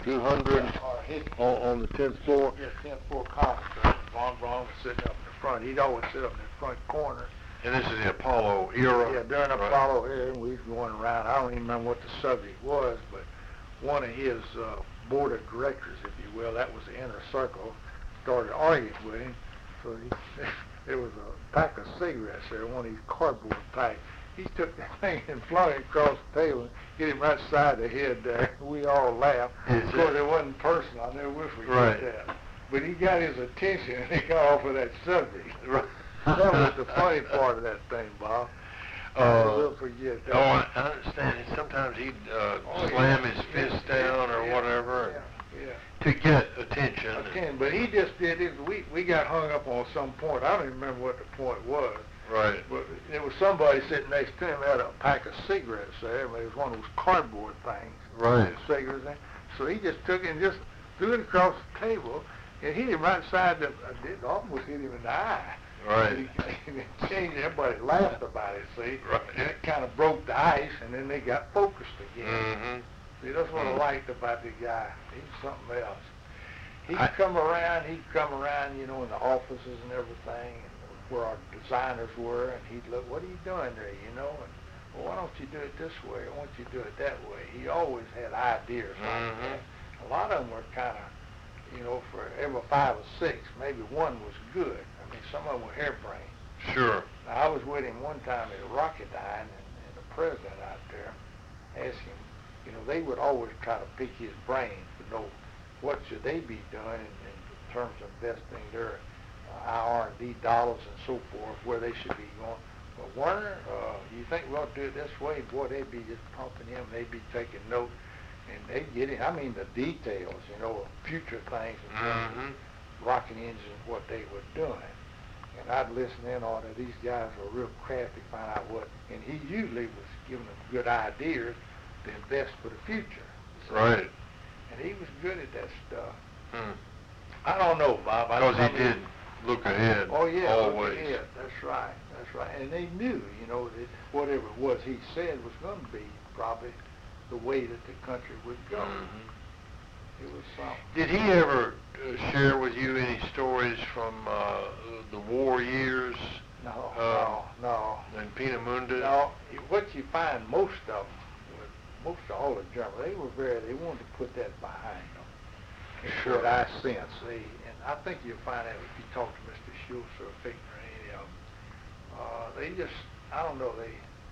200 His, on the 10th floor. yeah, 10th floor conference room. Von Braun was sitting up in the front. He'd always sit up in the front corner. And this is the Apollo era. Yeah, during right? Apollo era, we was going around. I don't even remember what the subject was, but one of his board of directors, if you will, that was the inner circle, started arguing with him. So there was a pack of cigarettes there, one of these cardboard packs. He took that thing and flung it across the table and hit him right side the head there. We all laughed. Of course, it wasn't personal. I never will forget that. But he got his attention and he got off of that subject. Right. That was the funny part of that thing, Bob. I will forget that. Oh, I understand. Sometimes he'd slam his fist down or whatever to get attention. But he just did it. We got hung up on some point. I don't even remember what the point was. Right. But there was somebody sitting next to him had a pack of cigarettes there. But it was one of those cardboard things. Right. With cigarettes there. So he just took it and just threw it across the table and hit him right side the. It almost hit him in the eye. Right. And it changed. Everybody laughed about it. See. Right. And it kind of broke the ice, and then they got focused again. Mm-hmm. See, that's what I liked about the guy. He's something else. He'd come around, you know, in the offices and everything, and where our designers were, and he'd look, what are you doing there, you know? And, well, why don't you do it this way? Why don't you do it that way? He always had ideas like that. A lot of them were kind of, you know, for every 5 or 6, maybe one was good. I mean, some of them were harebrained. Sure. Now, I was with him one time at Rocketdyne, and the president out there asked him, you know, they would always try to pick his brain to know what should they be doing in terms of investing their R&D dollars and so forth, where they should be going. But Werner, you think we ought to do it this way? Boy, they'd be just pumping him. They'd be taking note, and they'd get it. I mean, the details, you know, future things in terms of rocket engines, what they were doing. And I'd listen in on it. These guys were real crafty, find out what, and he usually was giving them good ideas to invest for the future. So, right. And he was good at that stuff. I don't know, Bob. Because he did look ahead. Oh, yeah, always. look ahead. That's right. That's right. And they knew, you know, that whatever it was he said was going to be probably the way that the country would go. It was something. Did he ever share with you any stories from the war years? No. And Peenemünde? No. What you find, most of all the Germans, they wanted to put that behind them. Sure. What I sense. And I think you'll find that if you talk to Mr. Schultz or Fichtner or any of them. They just, I don't know,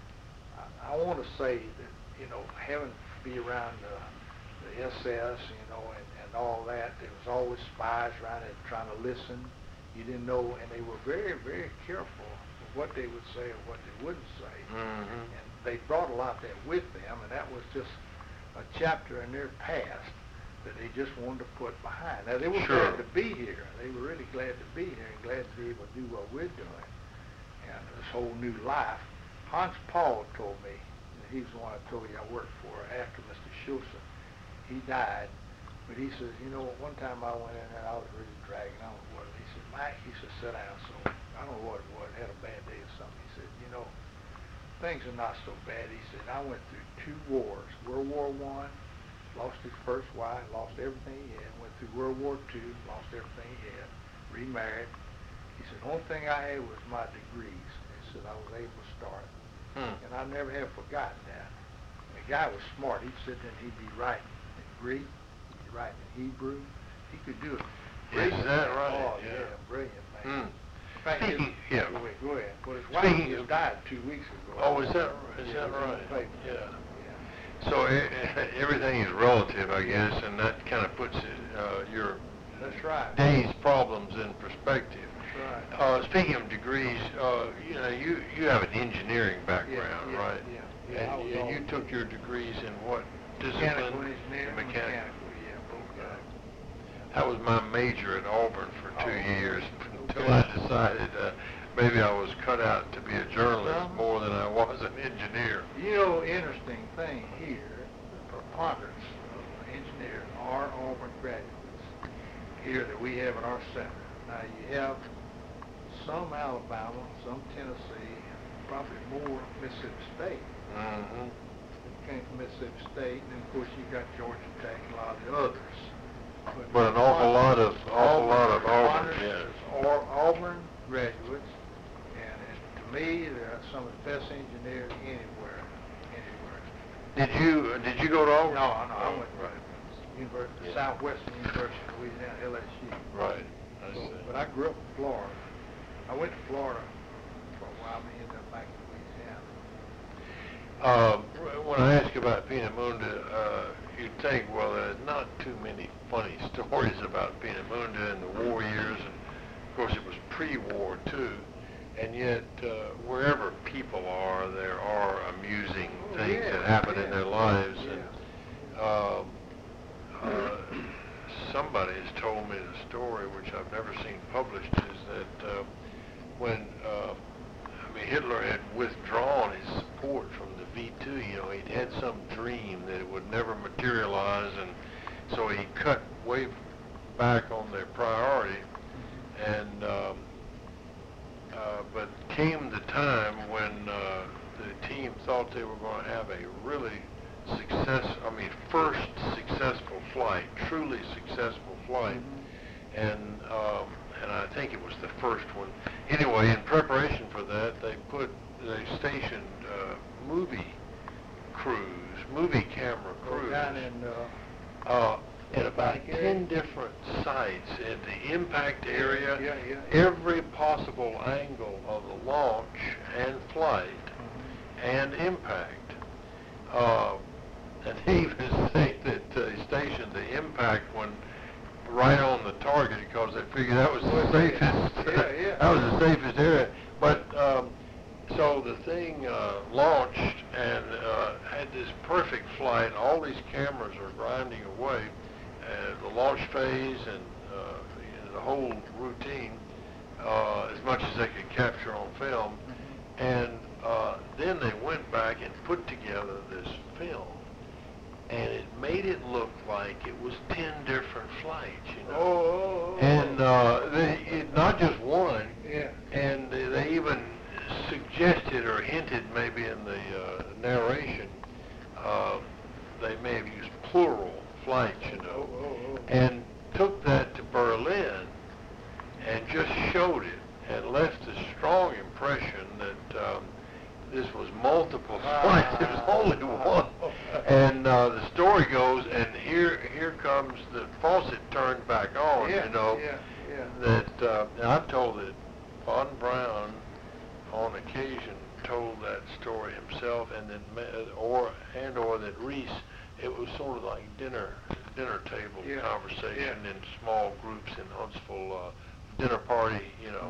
I want to say that, you know, having to be around the SS, you know, and all that, there was always spies around it trying to listen. You didn't know, and they were very, very careful of what they would say or what they wouldn't say. And they brought a lot of that with them, and that was just a chapter in their past that they just wanted to put behind. Now, they were glad to be here. They were really glad to be here and glad to be able to do what we're doing. And this whole new life. Hans Paul told me, and he's the one I told you I worked for after Mr. Schultz. He died, but he says, you know, one time I went in there and I was really dragging on with it. He said, Mike, he said, sit down. So I don't know what it was, had a bad day or something. He said, you know, things are not so bad. He said, I went through 2 wars. World War I, lost his first wife, lost everything he had. Went through World War II, lost everything he had. Remarried. He said, the only thing I had was my degrees. He said, I was able to start. And I never have forgotten that. The guy was smart. He'd sit there and he'd be writing in Greek, he'd be writing in Hebrew. He could do it. Is that right? Oh, yeah, brilliant, man. In fact, go ahead. Well, his wife just died 2 weeks ago. Oh, is that right? Yeah. So everything is relative, I guess, and that kind of puts your day's problems in perspective. That's right. Speaking of degrees, you know, you have an engineering background, right? Yeah. And you took your degrees in what discipline? Mechanical engineering. Mechanical, both guys. That was my major at Auburn for 2 years until I decided maybe I was cut out to be a journalist more than I was an engineer. You know, interesting thing here, the preponderance of engineers are Auburn graduates here that we have in our center. Now, you have some Alabama, some Tennessee, and probably more Mississippi State. came from Mississippi State, and then of course you got Georgia Tech and a lot of the others. But an awful lot of Auburn, yeah. Auburn graduates, and to me, they're some of the best engineers anywhere. Did you go to Auburn? No, I went to Southwestern University of Louisiana, LSU. Right. I see. But I grew up in Florida. I went to Florida for a while, but ended up back in Louisiana. When I ask about Peenemünde, you'd think, well, there's not too many funny stories about Peenemünde in the war years, and of course it was pre-war too, and yet wherever people are, there are amusing things that happen in their lives. And somebody has told me the story, which I've never seen published, is that when Hitler had withdrawn his support from the V2, he'd had some dream that it would never materialize, and so he cut way back on their priority, and but came the time when the team thought they were going to have a really first successful flight, truly successful flight, and I think it was the first one. Anyway, in preparation for that, they stationed movie camera crews Down in about 10 different sites in the impact area, Yeah. every possible angle of the launch and flight and impact. And they even say that they stationed the impact one right on the target because they figured that was the safest. That was the safest area. But so the thing launched and had this perfect flight. All these cameras are grinding away, the launch phase and the whole routine, as much as they could capture on film. And then they went back and put together this film. And it made it look like it was 10 different flights, And not just one. Yeah. And they even suggested or hinted maybe in the narration, they may have used plural flights, and took that to Berlin and just showed it and left a strong impression that this was multiple flights. It was only one. And the story goes, and here comes the faucet turned back on, that and I'm told that Von Braun on occasion told that story himself, and then or that Reese, it was sort of like dinner table conversation in small groups in Huntsville, dinner party,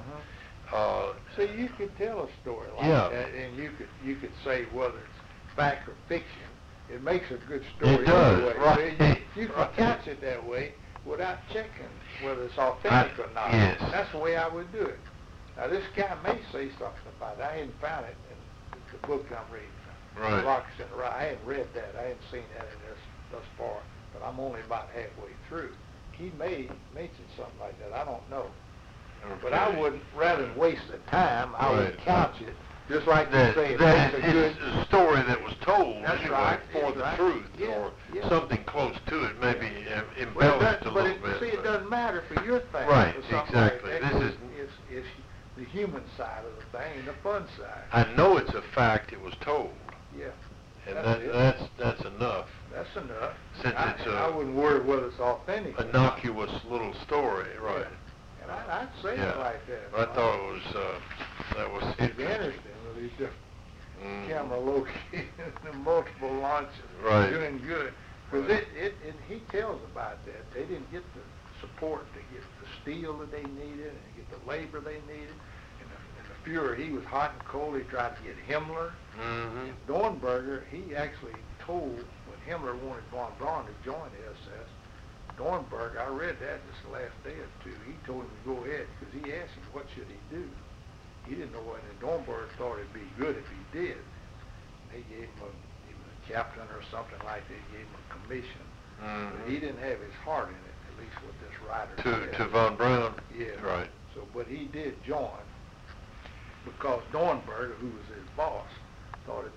See, you could tell a story like that, and you could say whether it's fact or fiction. It makes a good story. It does, anyway. right? You can catch it that way without checking whether it's authentic or not. Yes. That's the way I would do it. Now, this guy may say something about it. I hadn't found it in the book I'm reading. Right. Rocks and Rye. I hadn't read that. I hadn't seen that in this thus far, but I'm only about halfway through. He may mention something like that. I don't know. Okay. But I wouldn't, rather than waste the time, I would couch it, just like that, you say, that it's a good... it's a story that was told That's anyway, right. for the truth, or something close to it, maybe embellished a little bit. See, it doesn't matter for your thing. Right, or something exactly. Like that. This is It's the human side of the thing and the fun side. I know it's a fact it was told. Yeah. And that's that's enough. That's enough. Since it's I wouldn't worry whether it's authentic. Innocuous little story, right? And I'd say it like that. I thought it was that was interesting with these different camera locations and multiple launches. Right. Doing good. Because he tells about that. They didn't get the support to get the steel that they needed and get the labor they needed. And the Fuhrer, he was hot and cold. He tried to get Himmler. And Dornberger, he actually told, when Himmler wanted von Braun to join the SS, Dornberger, I read that just the last day or two, he told him to go ahead because he asked him what should he do. He didn't know what, and Dornberger thought it'd be good if he did. They gave him he was a captain or something like that, gave him a commission. But he didn't have his heart in it, at least what this writer said. To von Braun? Yeah. Right. So, but he did join because Dornberger, who was his boss, thought it'd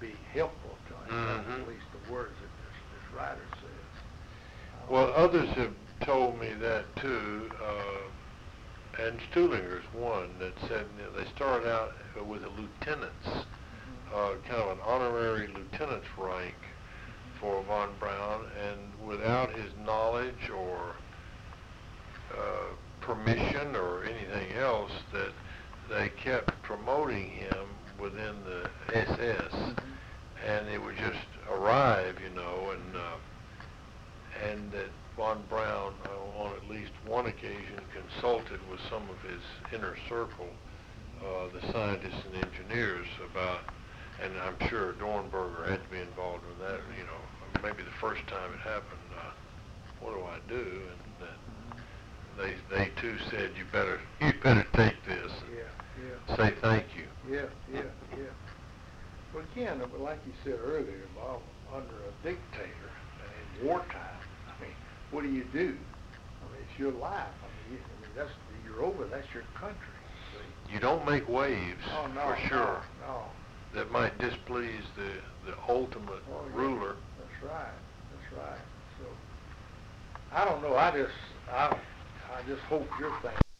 be helpful to him. That's Mhm. at least the words that this writer says. Well, others have told me that too, and Stuhlinger's one that said, you know, they started out with a lieutenant's, kind of an honorary lieutenant's rank for von Braun, and without his knowledge or permission or anything else, that they kept promoting him within the SS, and it would just arrive, you know, and that von Braun, on at least one occasion, consulted with some of his inner circle, the scientists and engineers, about, and I'm sure Dornberger had to be involved in that, you know, maybe the first time it happened, what do I do? And they too said, you better take this and say thank you. Yeah. Well, again, like you said earlier, Bob, under a dictator and in wartime, I mean, what do you do? I mean, it's your life. I mean, you're over. That's your country. See? You don't make waves, Oh, no, for sure, no. that might displease the ultimate ruler. That's right. So, I don't know. I just hope your thing